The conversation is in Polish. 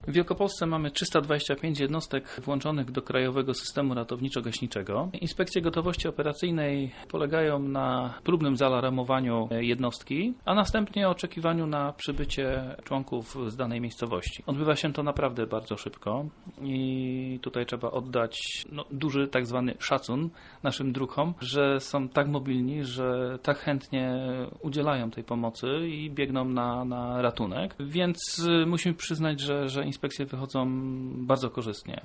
W Wielkopolsce mamy 325 jednostek włączonych do Krajowego Systemu Ratowniczo-Gaśniczego. Inspekcje gotowości operacyjnej polegają na próbnym zaalarmowaniu jednostki, a następnie oczekiwaniu na przybycie członków z danej miejscowości. Odbywa się to naprawdę bardzo szybko i tutaj trzeba oddać duży tak zwany szacun naszym druhom, że są tak mobilni, że tak chętnie udzielają tej pomocy i biegną na ratunek, więc musimy przyznać, że inspekcje wychodzą bardzo korzystnie.